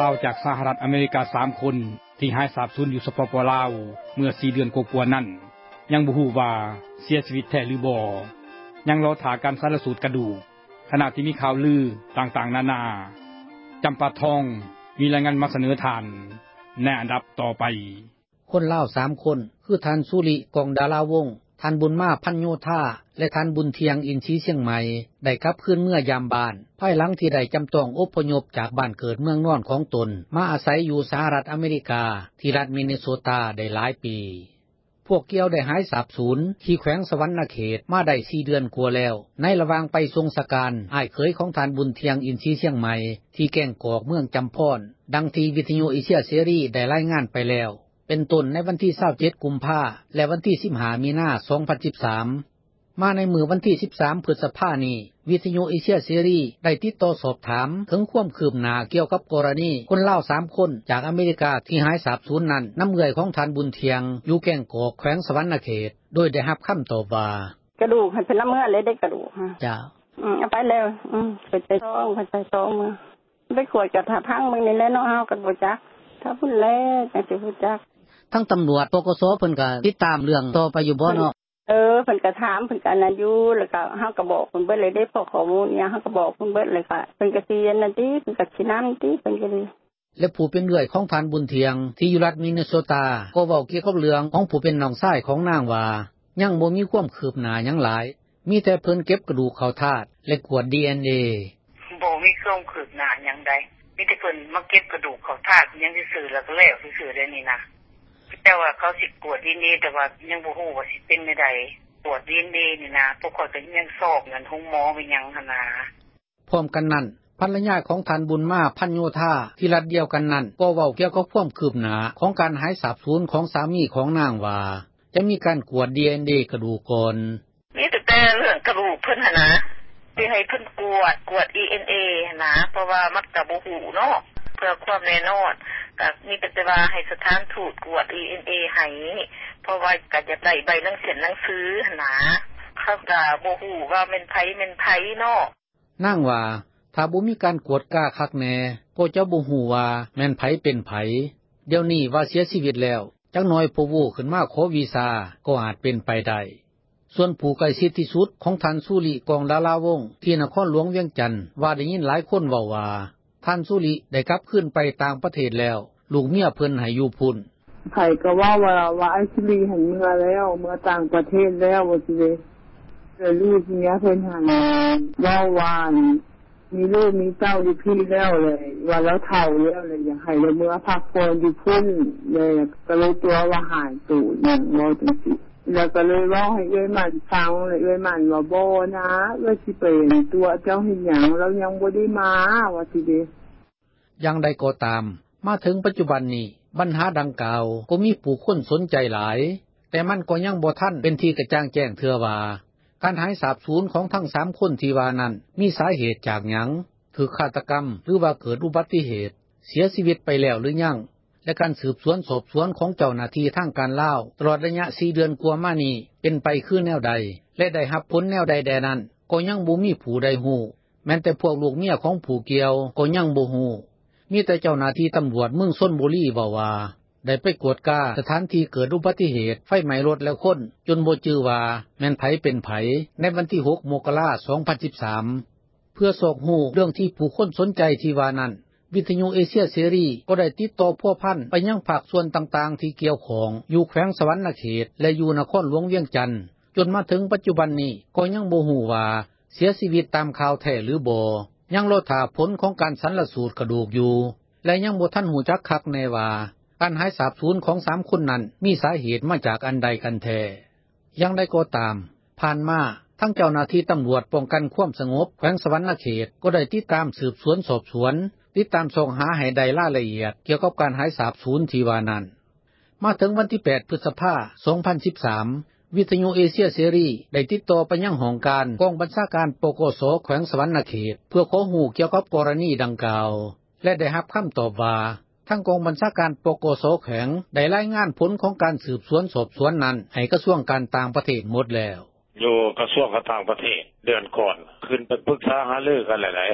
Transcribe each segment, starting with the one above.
าวจากสหรัฐอเมริกา3คนที่หายสาบสูญอยู่สปป.ลาวเมื่อ4เดือนกว่าๆนั้นยังบ่ฮู้ว่าเสียชีวิตแท้หรือบ่ยังรอท่าการชันสูตรกระดูกขณะที่มีข่าวลือต่างๆนานาจำปาทองมีรายงานมาเสนอทานในอันดับต่อไปคนลาว3คนคือท่านสุริกองดาราวงศ์ท่านบุญมาพันโยธาและท่านบุญเทียงอินทรีเชียงใหม่ได้กลับคืนเมื่อยามบ้านภายหลังที่ได้จำต้องอพยพจากบ้านเกิดเมืองนอนของตนมาอาศัยอยู่สหรัฐอเมริกาที่รัฐมินนิโซตาได้หลายปีพวกเกี่ยวได้หายสาบสูญที่แขวงสวรรณเขตมาได้4เดือนกว่าแล้วในระหว่างไปทรงสการอ้ายเขยของท่านบุญเทียงอินทรีเชียงใหม่ที่แก้งกอกเมืองจำพรดังที่วิทยุเอเชียเสรีได้รายงานไปแล้วเป็นต้นในวันที่27กุมภาพันธ์และวันที่15มีนาคม2013มาในมือวันที่13พฤษภาคมนี้วิทยุเอเชียเสรีได้ติดต่อสอบถามถึงความคืบหน้าเกี่ยวกับกรณีคนลาว3คนจากอเมริกาที่หายสาบสูญนั้นน้ำเอื้อยของท่านบุญเทียงอยู่แก้งกอกแขวงสวรรณเขตโดยได้รับคำตอบว่ากระดูกให้เป็นน้ำเอื้อเลยได้กระดูกจ้าเอาไปแล้วไปท้องมือไปขวดกับพังมึงนี่แหละเนาะเฮากันบ่จักถ้าพุ่นแล้วจังสิฮู้จักทั้งตำรวจปกสเพิ่นก็ติดตามเรื่องต่อไปอยู่บ่เนาะเพิ่นก็ถามเพิ่นก็นั่นอยู่แล้วก็เฮาก็บอกเพิ่นเบิดเลยได้พอข้อมูลเนี่ยเฮาก็บอกเพิ่นเบิดเลยค่ะเพิ่นก็สินั่นติเพิ่นก็สินำติเพิ่นก็ดีและผู้เป็นเอื้อยของท่านบุญเทียงที่อยู่รัฐมินนิโซตาก็เว้าเกี่ยวกับเรื่องของผู้เป็นน้องชายของนางว่ายังบ่มีความคืบหน้าหยังหลายมีแต่เพิ่นเก็บกระดูกเข้าธาตุและกวด DNA บ่มีความคืบหน้าหยังใดมีแต่เพิ่นมาเก็บกระดูกเข้าธาตุยังซื่อๆแล้วก็แล้วซื่อๆได้นี่นะแต่ว่าเขาสิกวด DNA แต่ว่ายังบ่ฮู้ว่าสิเป็นจังได๋ตรวจ DNA นี่นะพวกเขาก็ยังสอบเงินโรงหมอไปยังหั่นน่ะพร้อมกันนั้นภรรยาของท่านบุญมาพันโยธาที่รัฐเดียวกันนั้นก็เว้าเกี่ยวกับความคืบหน้าของการหายสาบสูญของสามีของนางว่าจะมีการกวด DNA กระดูกก่อนมีแต่เรื่องกระดูกเพิ่นหั่นนะสิให้เพิ่นกวด DNA หั่นนะเพราะว่ามันก็บ่ฮู้เนาะเพื่อความแน่นอนก็มีแต่ว่าให้สถานทูตกวด DNA ให้เพราะว่าก็จะได้ใบหนังสือหั่นนะเขาก็บ่ฮู้ว่าแม่นไผเนาะนางว่าถ้าบ่มีการกวดกล้าคักแน่ก็จะบ่ฮู้ว่าแม่นไผเป็นไผเดี๋ยวนี้ว่าเสียชีวิตแล้วจักหน่อยผู้วู้ขึ้นมาขอวีซ่าก็อาจเป็นไปได้ส่วนผู้ใกล้ชิดที่สุดของท่านสุริกองดาราวงศ์ที่นครหลวงเวียงจันทน์ว่าได้ยินหลายคนเว้าว่าท่านสุริได้กลับคืนไปต่างประเทศแล้วลูกเมียเพิ่นให้อยู่พุ่นไผก็ว่าไอ้สุริหันเมื่อแล้วเมื่อต่างประเทศแล้วว่าสิได้ลูกเมียเพิ่นหันว่ามีลูกมีเต้าอยู่พี่แล้วเลยว่าแล้วเฒ่าแล้วเลยอยากให้เราเมื่อพักผ่อนอยู่พุ่นเลยก็เลยตัวว่าหายตู่อย่างว่าจังซี่แล้วก็เลยว่าให้เอ้ยมันฟังเลยเอ้ยมันว่าบ่นะว่าสิเป็นตัวเจ้าเฮ็ดหยังแล้วยังบ่ได้มาว่าสิเด้อย่างใดก็ตามมาถึงปัจจุบันนี้ปัญหาดังกล่าวก็มีผู้คนสนใจหลายแต่มันก็ยังบ่ทันเป็นที่กระจ่างแจ้งเทื่อว่าการหายสาบสูญของทั้ง3คนที่ว่านั้นมีสาเหตุจากหยังคือฆาตกรรมหรือว่าเกิดอุบัติเหตุเสียชีวิตไปแล้วหรือยังและการสืบสวนสอบสวนของเจ้าหน้าที่ทางการลาวตลอดระยะ4เดือนกว่ามานี้เป็นไปคือแนวใดและได้รับผลแนวใดแดนั้นก็ยังบ่มีผู้ใดฮู้แม้แต่พวกลูกเมียของผู้เกี่ยวก็ยังบ่ฮู้มีแต่เจ้าหน้าที่ตำรวจเมืองชลบุรีเว้าว่าได้ไปกวดกาสถานที่เกิดอุบัติเหตุไฟไหม้รถและคนจนบ่จื้อว่าแม่นไผเป็นไผในวันที่6มกราคม2013เพื่อสอบฮู้เรื่องที่ผู้คนสนใจที่ว่านั้นวิทยุเอเชียเสรีก็ได้ติดต่อพัวพันไปยังภาคส่วนต่างๆที่เกี่ยวข้องอยู่แขวงสวรรณเขตและอยู่นครหลวงเวียงจันทน์จนมาถึงปัจจุบันนี้ก็ยังบ่ฮู้ว่าเสียชีวิตตามข่าวแท้หรือบ่ยังรอท่าผลของการชันสูตรกระดูกอยู่และยังบ่ทันฮู้จักคักแน่ว่าการหายสาบสูญของ3คนนั้นมีสาเหตุมาจากอันใดกันแท้อย่างใดก็ตามผ่านมาทั้งเจ้าหน้าที่ตำรวจป้องกันความสงบแขวงสวรรณเขตก็ได้ติดตามสืบสวนสอบสวนติดตามส่งหาให้ได้รายละเอียดเกี่ยวกับการหายสาบสูญที่ว่านั้นมาถึงวันที่8พฤษภาคม2013วิทยุเอเชียเสรีได้ติดต่อไปยังห้องการกองบัญชาการปกสแขวงสวรรณเขตเพื่อขอฮู้เกี่ยวกับกรณีดังกล่าวและได้รับคำตอบว่าทั้งกองบัญชาการปกสแขวงได้รายงานผลของการสืบสวนสอบสวนนั้นให้กระทรวงการต่างประเทศหมดแล้วอยู่กระทรวงการต่างประเทศเดือนก่อนขึ้นไปปรึกษาหารือกันหลาย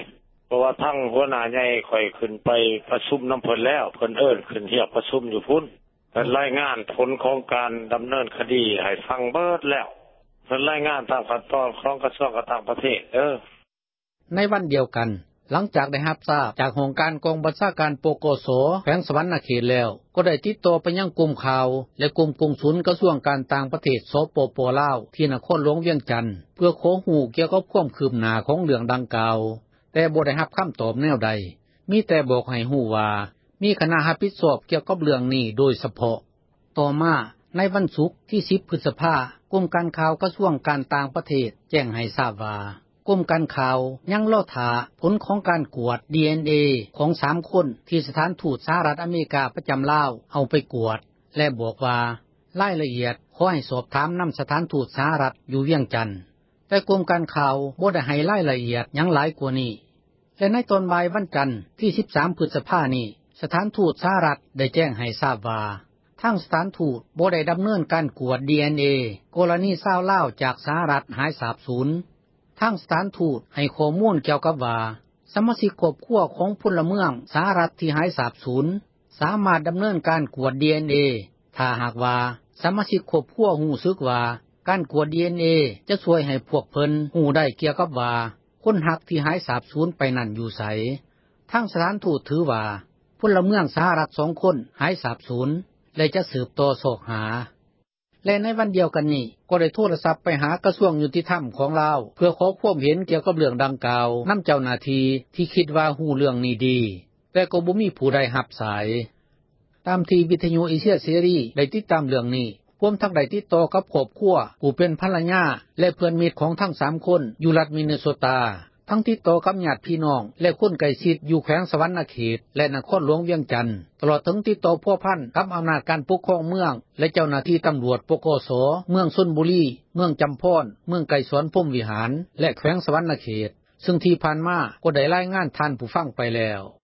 เพราะว่าทั้งหัวหน้าใหญ่ค่อยขึ้นไปประชุมนำเพิ่นแล้วเพิ่นเอิ้นขึ้นเรียกประชุมอยู่พุ่นเพิ่นรายงานผลของการดำเนินคดีให้ฟังเบิดแล้วเพิ่นรายงานตามขั้นตอนของกระทรวงต่างประเทศในวันเดียวกันหลังจากได้รับทราบจากโครงการกองบัญชาการปกส.แขวงสวรรณเขตแล้วก็ได้ติดต่อไปยังกลุ่มข่าวและกลุ่มกงสุลกระทรวงการต่างประเทศสปป.ลาวที่นครหลวงเวียงจันทน์เพื่อขอฮู้เกี่ยวกับความคืบหน้าของเรื่องดังกล่าวแต่บ่ได้รับคำตอบแนวใดมีแต่บอกให้ฮู้ว่ามีคณะรับผิดชอบเกี่ยวกับเรื่องนี้โดยเฉพาะต่อมาในวันศุกร์ที่10พฤษภาคมกรมการข่าวกระทรวงการต่างประเทศแจ้งให้ทราบว่ากรมการข่าวยังรอท่าผลของการกวด DNA ของ3คนที่สถานทูตสหรัฐอเมริกาประจำลาวเอาไปกวดและบอกว่ารายละเอียดขอให้สอบถามนำสถานทูตสหรัฐอยู่เวียงจันทน์แต่กรมการข่าวบ่ได้ให้รายละเอียดหยังหลายกว่านี้และในตอนบ่ายวันจันทร์ที่13พฤษภาคมนี้สถานทูตสหรัฐได้แจ้งให้ทราบว่าทางสถานทูตบ่ได้ดำเนินการกวด DNA กรณีชาวลาวจากสหรัฐหายสาบสูญทางสถานทูตให้ข้อมูลเกี่ยวกับว่าสมาชิกครอบครัวของพลเมืองสหรัฐที่หายสาบสูญสามารถดำเนินการกวด DNA ถ้าหากว่าสมาชิกครอบครัวรู้สึกว่าการกวด DNA จะช่วยให้พวกเพิ่นรู้ได้เกี่ยวกับว่าคนหักที่หายสาบสูญไปนั่นอยู่ไสทางสถานทูตถือว่าพลเมืองสหรัฐ2คนหายสาบสูญและจะสืบต่อโศกหาและในวันเดียวกันนี้ก็ได้โทรศัพท์ไปหากระทรวงยุติธรรมของลาวเพื่อขอความเห็นเกี่ยวกับเรื่องดังกล่าวนำเจ้าหน้าที่ที่คิดว่าฮู้เรื่องนี้ดีแต่ก็บ่มีผู้ใดรับสายตามที่วิทยุเอเชียเสรีได้ติดตามเรื่องนี้พร้อมทั้งได้ติดต่อกับครอบครัวผู้เป็นภรรยาและเพื่อนมิตรของทั้ง3คนอยู่รัฐมินนิโซตาทั้งติดต่อกับญาติพี่น้องและคนใกล้ชิดอยู่แขวงสวรรณเขตและนครหลวงเวียงจันทน์ตลอดถึงติดต่อพัวพันกับอำนาจการปกครองเมืองและเจ้าหน้าที่ตำรวจปกส.เมืองชลบุรีเมืองจำพรเมืองไกรสอนพรหมวิหารและแขวงสวรรณเขตซึ่งที่ผ่านมาก็ได้รายงานท่านผู้ฟังไปแล้ว